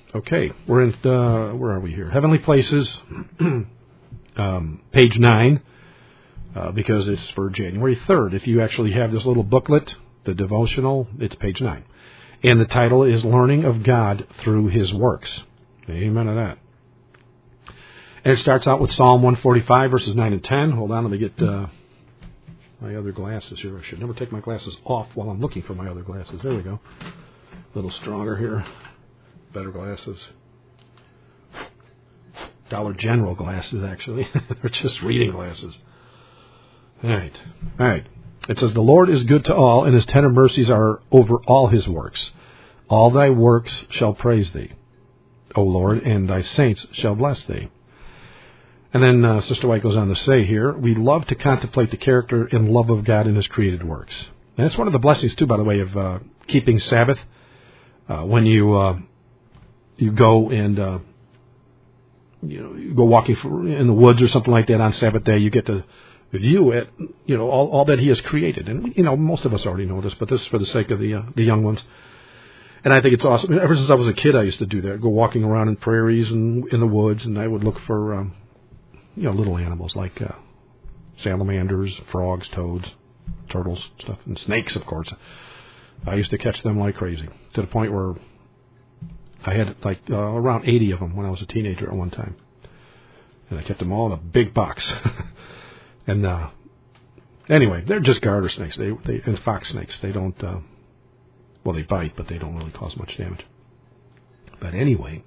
Okay, we're in, where are we here? Heavenly Places, page 9, because it's for January 3rd. If you actually have this little booklet, the devotional, it's page 9. And the title is Learning of God Through His Works. Amen to that. And it starts out with Psalm 145, verses 9 and 10. Hold on, let me get my other glasses here. I should never take my glasses off while I'm looking for my other glasses. There we go. A little stronger here. Better glasses. Dollar General glasses, actually. They're just reading glasses. All right. It says, the Lord is good to all, and His tender mercies are over all His works. All Thy works shall praise Thee, O Lord, and Thy saints shall bless Thee. And then Sister White goes on to say here, we love to contemplate the character and love of God in His created works. And that's one of the blessings, too, by the way, of keeping Sabbath. When you go and you go walking in the woods or something like that on Sabbath day, you get to view it, all that He has created. And most of us already know this, but this is for the sake of the young ones. And I think it's awesome. Ever since I was a kid, I used to do that. Go walking around in prairies and in the woods, and I would look for little animals like salamanders, frogs, toads, turtles, stuff, and snakes, of course. I used to catch them like crazy, to the point where I had around 80 of them when I was a teenager at one time. And I kept them all in a big box. And anyway, they're just garter snakes. They and fox snakes. They don't, they bite, but they don't really cause much damage. But anyway,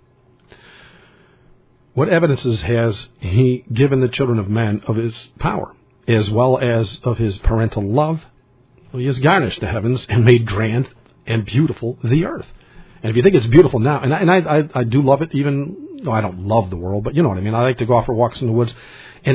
what evidences has He given the children of men of His power, as well as of His parental love? Well, He has garnished the heavens and made grand and beautiful the earth. And if you think it's beautiful now, and I do love it, even though I don't love the world, but you know what I mean. I like to go out for walks in the woods, and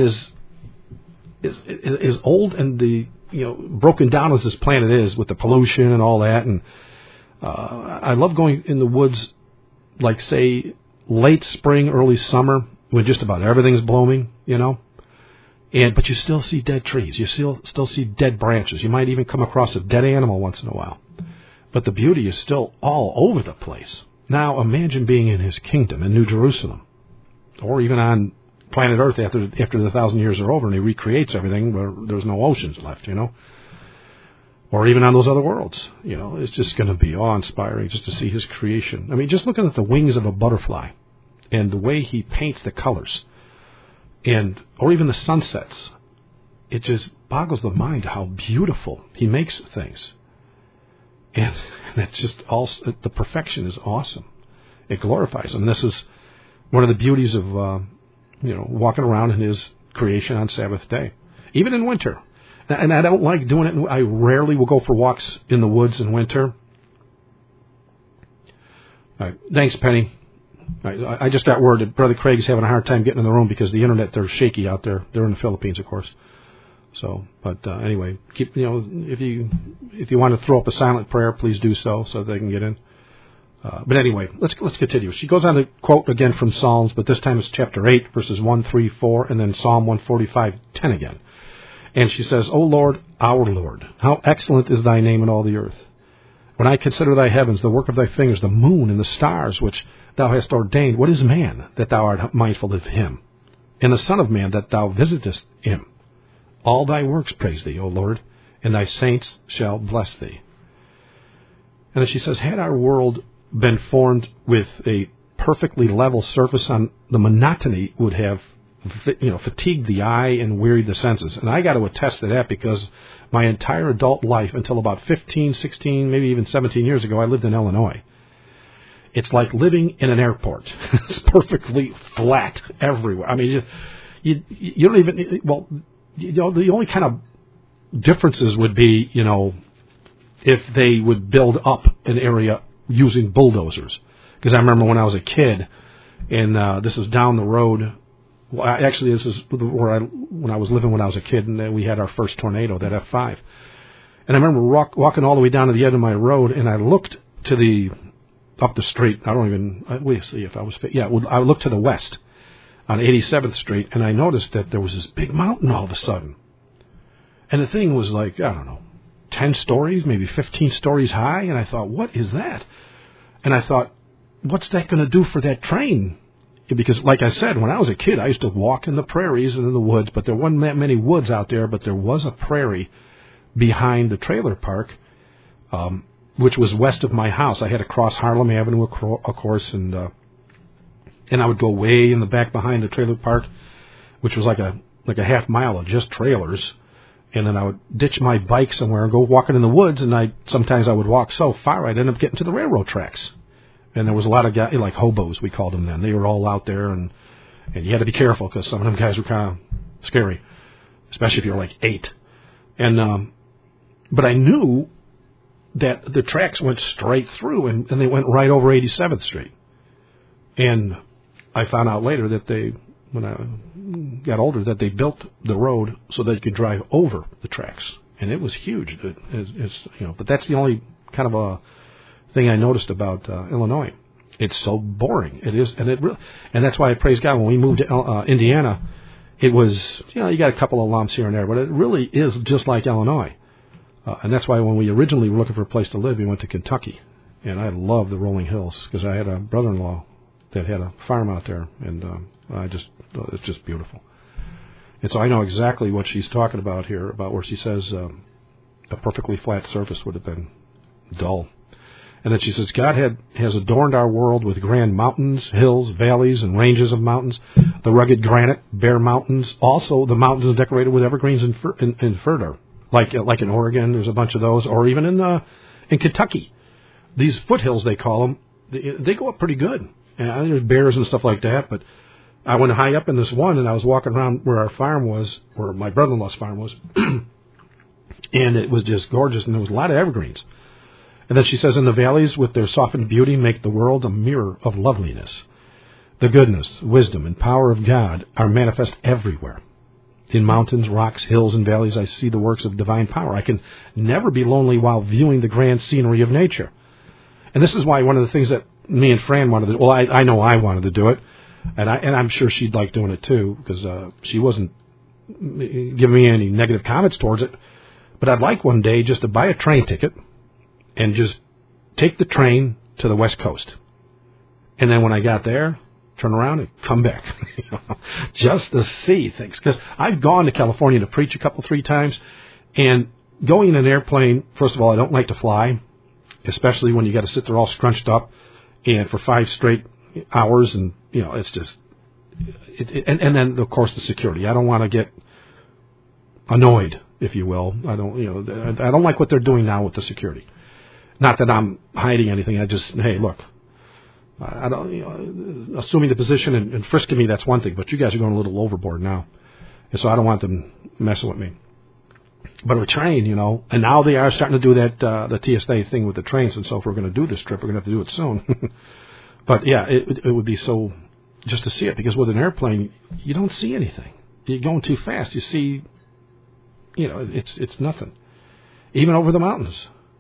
as old and the broken down as this planet is with the pollution and all that, and I love going in the woods, like say late spring, early summer, when just about everything's blooming, but you still see dead trees, you still see dead branches. You might even come across a dead animal once in a while. But the beauty is still all over the place. Now imagine being in His kingdom in New Jerusalem, or even on planet Earth after the 1,000 years are over and He recreates everything where there's no oceans left, or even on those other worlds. It's just going to be awe-inspiring just to see His creation. I mean, just looking at the wings of a butterfly and the way He paints the colors, or even the sunsets, it just boggles the mind how beautiful He makes things. And it's just the perfection is awesome. It glorifies Him. And this is one of the beauties of, walking around in His creation on Sabbath day, even in winter. And I don't like doing it. I rarely will go for walks in the woods in winter. All right. Thanks, Penny. I just got word that Brother Craig's having a hard time getting in the room because the internet, they're shaky out there. They're in the Philippines, of course. So, but anyway, keep if you want to throw up a silent prayer, please do so they can get in. But anyway, let's continue. She goes on to quote again from Psalms, but this time it's chapter 8, verses 1, 3, 4, and then Psalm 145, 10 again. And she says, O Lord, our Lord, how excellent is Thy name in all the earth. When I consider Thy heavens, the work of Thy fingers, the moon and the stars which Thou hast ordained, what is man that Thou art mindful of him, and the Son of Man that Thou visitest him? All Thy works praise Thee, O Lord, and Thy saints shall bless Thee. And then she says, had our world been formed with a perfectly level surface, on the monotony would have fatigued the eye and wearied the senses. And I got to attest to that because my entire adult life, until about 15, 16, maybe even 17 years ago, I lived in Illinois. It's like living in an airport. It's perfectly flat everywhere. I mean, you don't even, the only kind of differences would be, if they would build up an area using bulldozers. Because I remember when I was a kid, and this is down the road. Well, actually, this is when I was living when I was a kid, and we had our first tornado, that F5. And I remember walking all the way down to the end of my road, and I looked up the street. I looked to the west on 87th Street, and I noticed that there was this big mountain all of a sudden. And the thing was like, 10 stories, maybe 15 stories high, and I thought, what is that? And I thought, what's that going to do for that train? Because, like I said, when I was a kid, I used to walk in the prairies and in the woods, but there wasn't that many woods out there, but there was a prairie behind the trailer park, which was west of my house. I had to cross Harlem Avenue, of course, and I would go way in the back behind the trailer park, which was like a half mile of just trailers, and then I would ditch my bike somewhere and go walking in the woods, and sometimes I would walk so far I'd end up getting to the railroad tracks. And there was a lot of guys, like hobos, we called them then. They were all out there, and you had to be careful because some of them guys were kind of scary, especially if you're like 8. And but I knew that the tracks went straight through, and they went right over 87th Street. And I found out later that when I got older, that they built the road so that you could drive over the tracks, and it was huge. But that's the only kind of a thing I noticed about Illinois. It's so boring. It is, and that's why I praise God when we moved to Indiana. It was, you got a couple of lumps here and there, but it really is just like Illinois. And that's why when we originally were looking for a place to live, we went to Kentucky, and I love the rolling hills because I had a brother-in-law that had a farm out there, and it's just beautiful. And so I know exactly what she's talking about here, about where she says a perfectly flat surface would have been dull. And then she says, God has adorned our world with grand mountains, hills, valleys, and ranges of mountains, the rugged granite, bare mountains. Also, the mountains are decorated with evergreens and fir, like in Oregon, there's a bunch of those, or even in Kentucky. These foothills, they call them, they go up pretty good. And there's bears and stuff like that, but I went high up in this one, and I was walking around where our farm was, where my brother-in-law's farm was, and it was just gorgeous, and there was a lot of evergreens. And then she says, and the valleys with their softened beauty make the world a mirror of loveliness. The goodness, wisdom, and power of God are manifest everywhere. In mountains, rocks, hills, and valleys, I see the works of divine power. I can never be lonely while viewing the grand scenery of nature. And this is why one of the things that me and Fran wanted to do, well, I know I wanted to do it, and I'm sure she'd like doing it too, because she wasn't giving me any negative comments towards it. But I'd like one day just to buy a train ticket and just take the train to the West Coast. And then when I got there, turn around and come back, just to see things. Because I've gone to California to preach 3 times, and going in an airplane, first of all, I don't like to fly, especially when you got to sit there all scrunched up and for 5 straight hours, and it's just, and then of course the security. I don't want to get annoyed, if you will. I don't like what they're doing now with the security. Not that I'm hiding anything. I just, hey, look, I don't, assuming the position and frisking me, that's one thing, but you guys are going a little overboard now, and so I don't want them messing with me. But a train, and now they are starting to do that the TSA thing with the trains, and so if we're going to do this trip, we're going to have to do it soon. But yeah, it would be so just to see it, because with an airplane, you don't see anything. You're going too fast. You see, it's nothing, even over the mountains.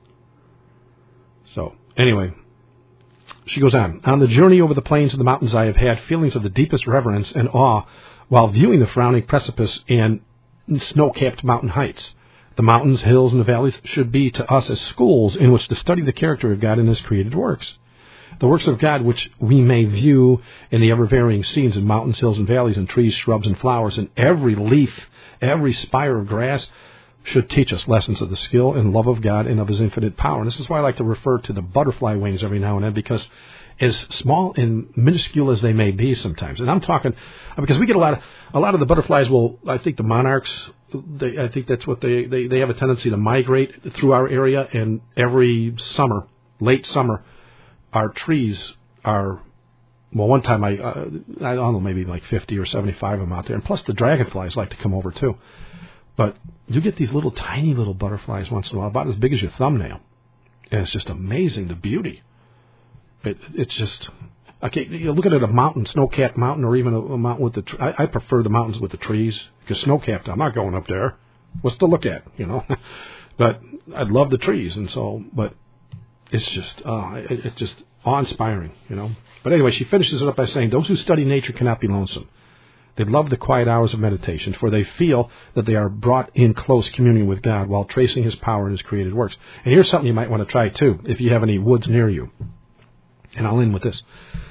So anyway, she goes on the journey over the plains and the mountains, I have had feelings of the deepest reverence and awe while viewing the frowning precipice and snow-capped mountain heights. The mountains, hills, and the valleys should be to us as schools in which to study the character of God in His created works. The works of God which we may view in the ever-varying scenes of mountains, hills, and valleys, and trees, shrubs, and flowers, and every leaf, every spire of grass should teach us lessons of the skill and love of God and of His infinite power. And this is why I like to refer to the butterfly wings every now and then, because as small and minuscule as they may be sometimes, and I'm talking because we get a lot of the butterflies will, I think the monarchs, I think that's what they have a tendency to migrate through our area, and every summer, late summer, our trees are, well, one time I don't know, maybe like 50 or 75 of them out there, and plus the dragonflies like to come over too. But you get these little tiny little butterflies once in a while, about as big as your thumbnail, and it's just amazing, the beauty. It's just, okay, you look at it, a mountain, snow-capped mountain, or even a mountain with I prefer the mountains with the trees, because snow-capped, I'm not going up there. What's to look at, But I'd love the trees, and so, but it's just awe-inspiring, But anyway, she finishes it up by saying, those who study nature cannot be lonesome. They love the quiet hours of meditation, for they feel that they are brought in close communion with God while tracing His power in His created works. And here's something you might want to try, too, if you have any woods near you. And I'll end with this.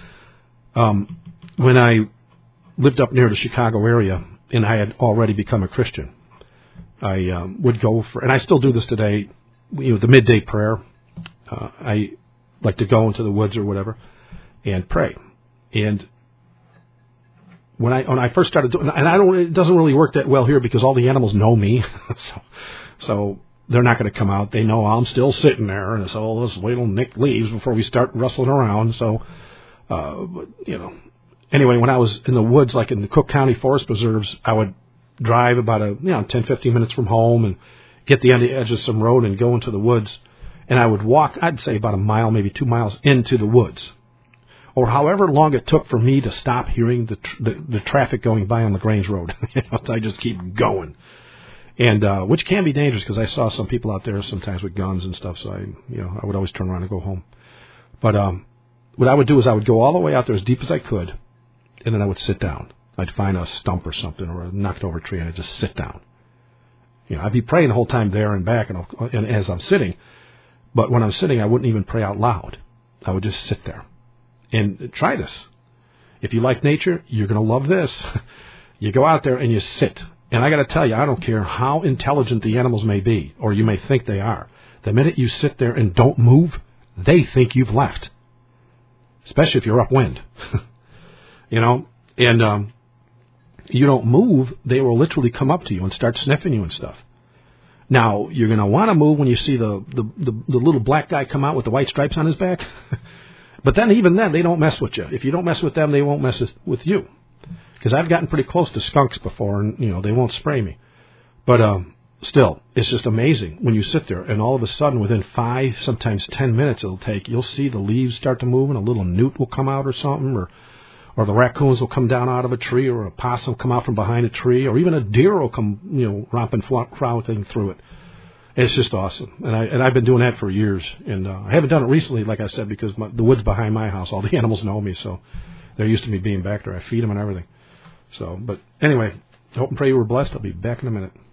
When I lived up near the Chicago area, and I had already become a Christian, I would go for, and I still do this today, the midday prayer. I like to go into the woods or whatever and pray. And when I first started doing, and it doesn't really work that well here because all the animals know me, so they're not going to come out. They know I'm still sitting there, and so let's wait till Nick leaves before we start rustling around. So, anyway, when I was in the woods, like in the Cook County Forest Preserves, I would drive about 10, 15 minutes from home and get the edge of some road and go into the woods, and I would walk, I'd say about a mile, maybe 2 miles into the woods, or however long it took for me to stop hearing the traffic going by on LaGrange Road. I just keep going, and which can be dangerous because I saw some people out there sometimes with guns and stuff. So I would always turn around and go home. But what I would do is I would go all the way out there as deep as I could, and then I would sit down. I'd find a stump or something or a knocked over tree, and I'd just sit down. I'd be praying the whole time there and back, and as I'm sitting. But when I'm sitting, I wouldn't even pray out loud. I would just sit there. And try this. If you like nature, you're going to love this. You go out there and you sit. And I got to tell you, I don't care how intelligent the animals may be, or you may think they are. The minute you sit there and don't move, they think you've left. Especially if you're upwind. And you don't move, they will literally come up to you and start sniffing you and stuff. Now, you're going to want to move when you see the little black guy come out with the white stripes on his back. But then, even then, they don't mess with you. If you don't mess with them, they won't mess with you. Because I've gotten pretty close to skunks before, and, they won't spray me. But still, it's just amazing when you sit there, and all of a sudden, within 5, sometimes 10 minutes it'll take, you'll see the leaves start to move, and a little newt will come out or something, or the raccoons will come down out of a tree, or a possum come out from behind a tree, or even a deer will come, romping, flouting through it. It's just awesome, and I've been doing that for years, and I haven't done it recently, like I said, because the woods behind my house, all the animals know me, so they're used to me being back there. I feed them and everything. So, but anyway, I hope and pray you were blessed. I'll be back in a minute.